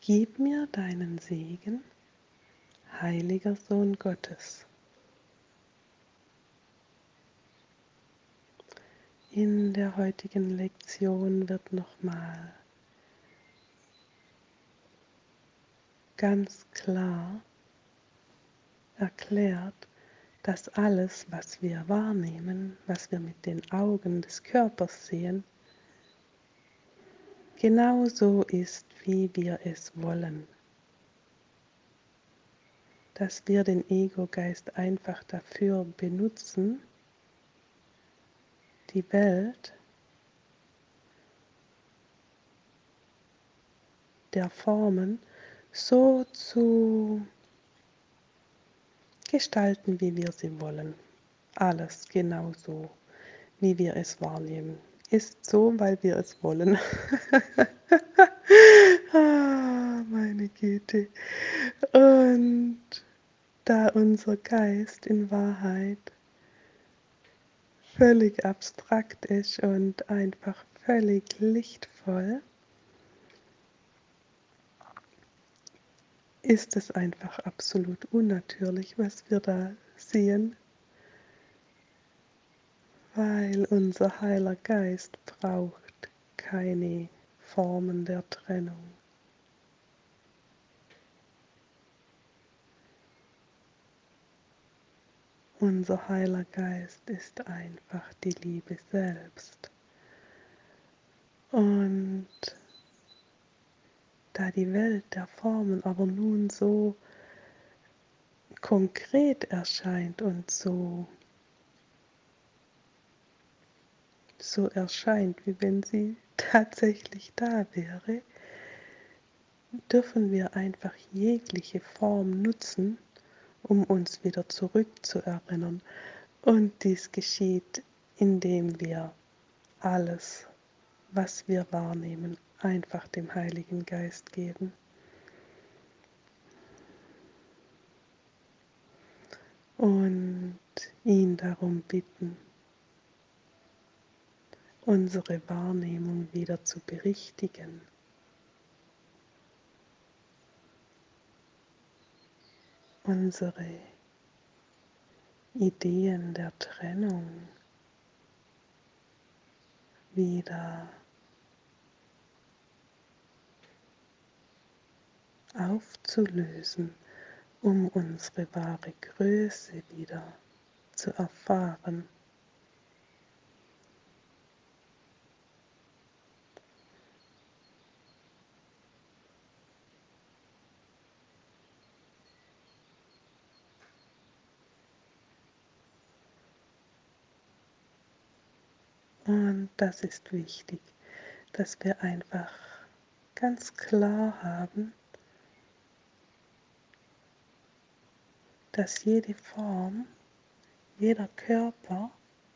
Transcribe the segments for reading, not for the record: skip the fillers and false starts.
Gib mir deinen Segen, heiliger Sohn Gottes. In der heutigen Lektion wird nochmal ganz klar erklärt, dass alles, was wir wahrnehmen, was wir mit den Augen des Körpers sehen, genau so ist, wie wir es wollen. Dass wir den Ego-Geist einfach dafür benutzen, die Welt der Formen so zu gestalten, wie wir sie wollen. Alles genau so, wie wir es wahrnehmen. Ist so, weil wir es wollen. Meine Güte. Und da unser Geist in Wahrheit völlig abstrakt ist und einfach völlig lichtvoll, ist es einfach absolut unnatürlich, was wir da sehen, weil unser heiler Geist braucht keine Formen der Trennung. Unser heiler Geist ist einfach die Liebe selbst. Und da die Welt der Formen aber nun so konkret erscheint und so erscheint, wie wenn sie tatsächlich da wäre, dürfen wir einfach jegliche Form nutzen, um uns wieder zurückzuerinnern. Und dies geschieht, indem wir alles, was wir wahrnehmen, einfach dem Heiligen Geist geben. Und ihn darum bitten, unsere Wahrnehmung wieder zu berichtigen. Unsere Ideen der Trennung wieder aufzulösen, um unsere wahre Größe wieder zu erfahren. Und das ist wichtig, dass wir einfach ganz klar haben, dass jede Form, jeder Körper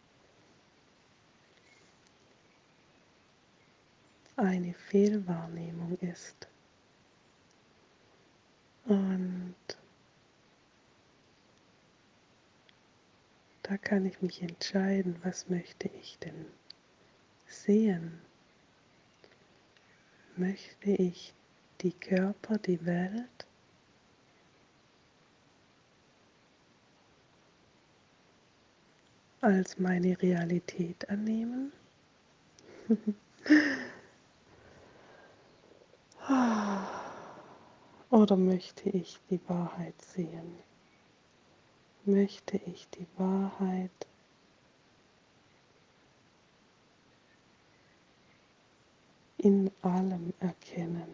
eine Fehlwahrnehmung ist. Und da kann ich mich entscheiden, was möchte ich denn sehen? Möchte ich die Körper, die Welt als meine Realität annehmen? Oder möchte ich die Wahrheit sehen? Möchte ich die Wahrheit in allem erkennen?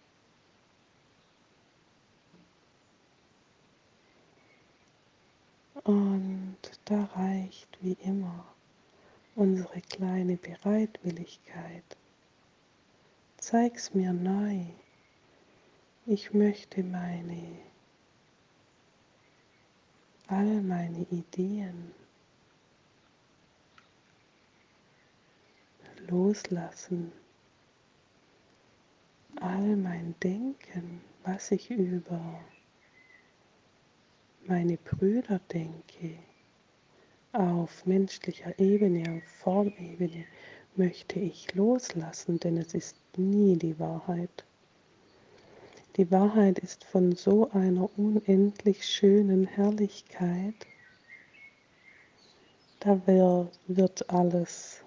Und da reicht wie immer unsere kleine Bereitwilligkeit. Zeig's mir neu. Ich möchte all meine Ideen loslassen, all mein Denken, was ich über meine Brüder denke, auf menschlicher Ebene, auf Formebene, möchte ich loslassen, denn es ist nie die Wahrheit. Die Wahrheit ist von so einer unendlich schönen Herrlichkeit, da wird alles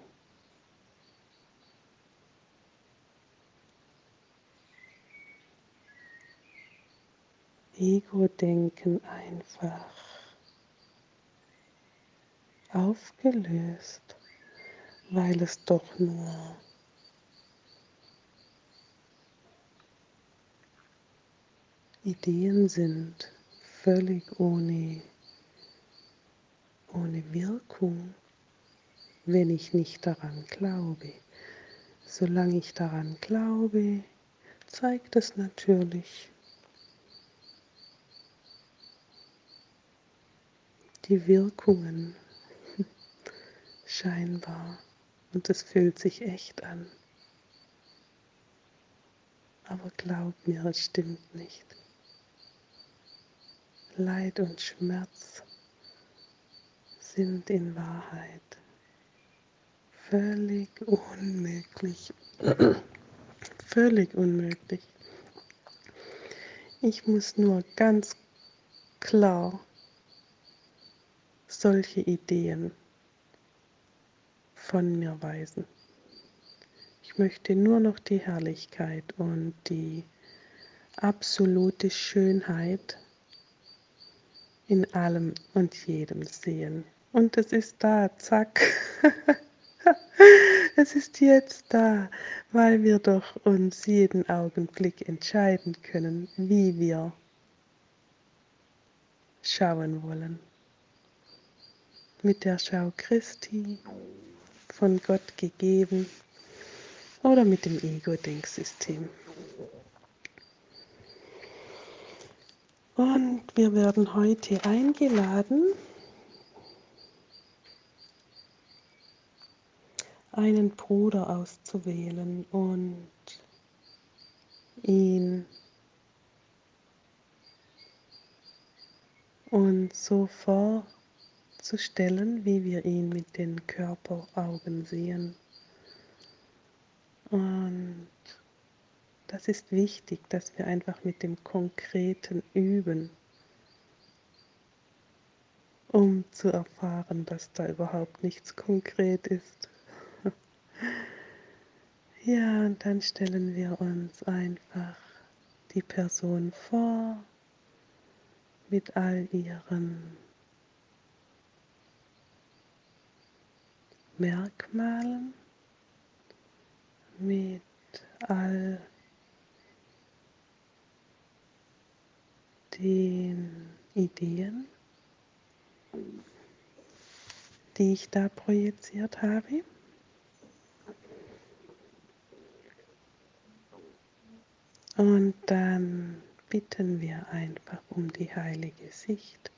Ego-Denken einfach aufgelöst, weil es doch nur Ideen sind, völlig ohne Wirkung, wenn ich nicht daran glaube. Solange ich daran glaube, zeigt es natürlich die Wirkungen scheinbar und es fühlt sich echt an. Aber glaub mir, es stimmt nicht. Leid und Schmerz sind in Wahrheit völlig unmöglich. Völlig unmöglich. Ich muss nur ganz klar solche Ideen von mir weisen. Ich möchte nur noch die Herrlichkeit und die absolute Schönheit in allem und jedem sehen. Und es ist da, zack. Es ist jetzt da, weil wir doch uns jeden Augenblick entscheiden können, wie wir schauen wollen. Mit der Schau Christi, von Gott gegeben, oder mit dem Ego-Denksystem. Und wir werden heute eingeladen, einen Bruder auszuwählen und ihn uns so vorzustellen, wie wir ihn mit den Körperaugen sehen. Und das ist wichtig, dass wir einfach mit dem Konkreten üben, um zu erfahren, dass da überhaupt nichts konkret ist. Ja, und dann stellen wir uns einfach die Person vor mit all ihren Merkmalen, mit all den Ideen, die ich da projiziert habe. Und dann bitten wir einfach um die heilige Sicht.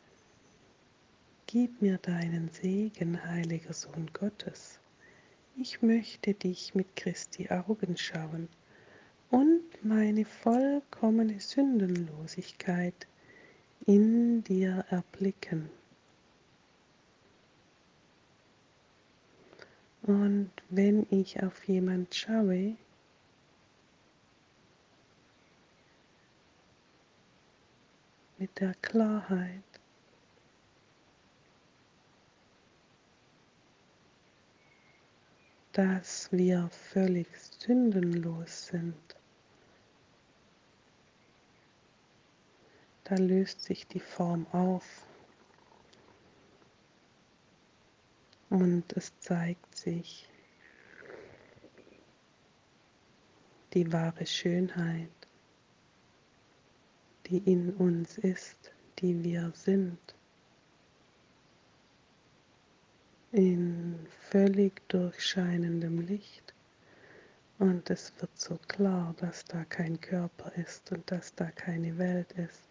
Gib mir deinen Segen, heiliger Sohn Gottes. Ich möchte dich mit Christi Augen schauen und meine vollkommene Sündenlosigkeit in dir erblicken. Und wenn ich auf jemand schaue, mit der Klarheit, dass wir völlig sündenlos sind, da löst sich die Form auf und es zeigt sich die wahre Schönheit, die in uns ist, die wir sind, in völlig durchscheinendem Licht. Und es wird so klar, dass da kein Körper ist und dass da keine Welt ist.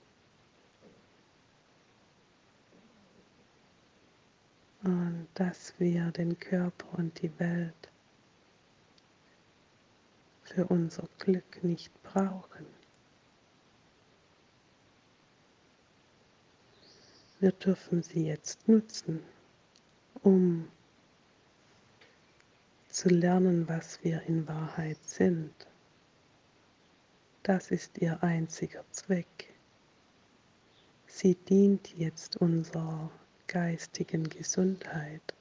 Und dass wir den Körper und die Welt für unser Glück nicht brauchen. Wir dürfen sie jetzt nutzen, um zu lernen, was wir in Wahrheit sind. Das ist ihr einziger Zweck. Sie dient jetzt unserer geistigen Gesundheit,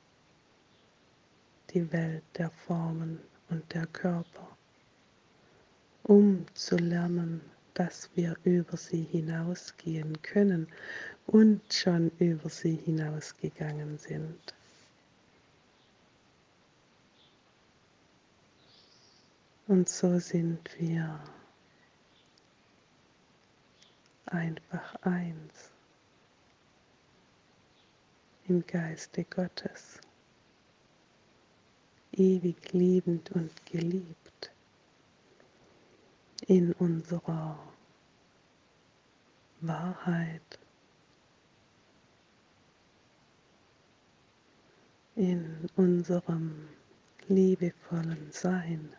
die Welt der Formen und der Körper, um zu lernen, dass wir über sie hinausgehen können und schon über sie hinausgegangen sind. Und so sind wir einfach eins im Geiste Gottes, ewig liebend und geliebt in unserer Wahrheit, in unserem liebevollen Sein.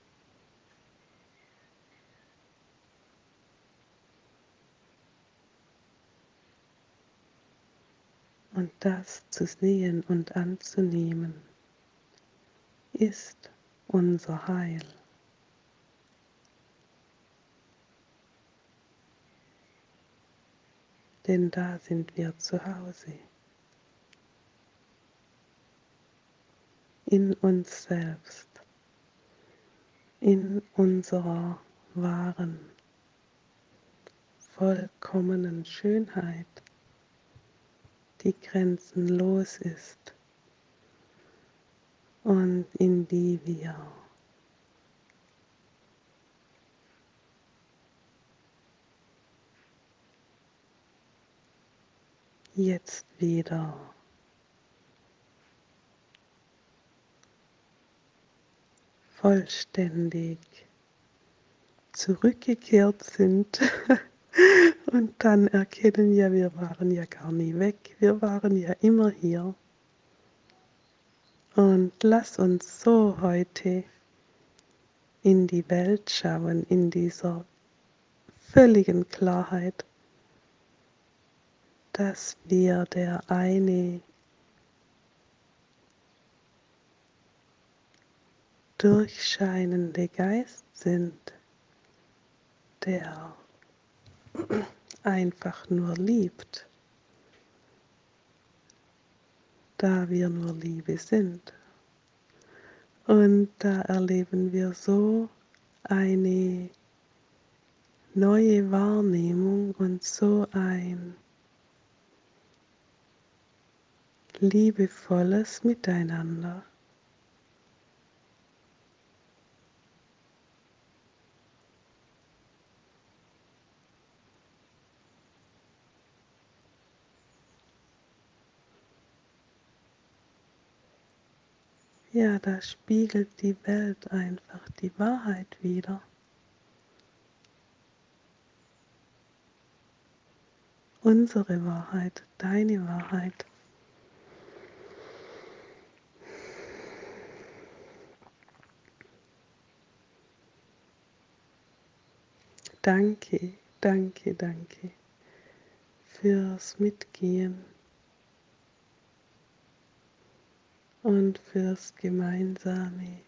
Und das zu sehen und anzunehmen, ist unser Heil. Denn da sind wir zu Hause, in uns selbst, in unserer wahren, vollkommenen Schönheit, die grenzenlos ist und in die wir jetzt wieder vollständig zurückgekehrt sind. Und dann erkennen, ja, wir waren ja gar nie weg, wir waren ja immer hier. Und lass uns so heute in die Welt schauen, in dieser völligen Klarheit, dass wir der eine durchscheinende Geist sind, der einfach nur liebt, da wir nur Liebe sind. Und da erleben wir so eine neue Wahrnehmung und so ein liebevolles Miteinander. Ja, da spiegelt die Welt einfach die Wahrheit wider. Unsere Wahrheit, deine Wahrheit. Danke, danke, danke fürs Mitgehen und fürs gemeinsame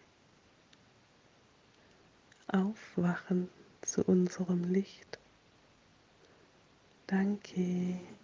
Aufwachen zu unserem Licht. Danke.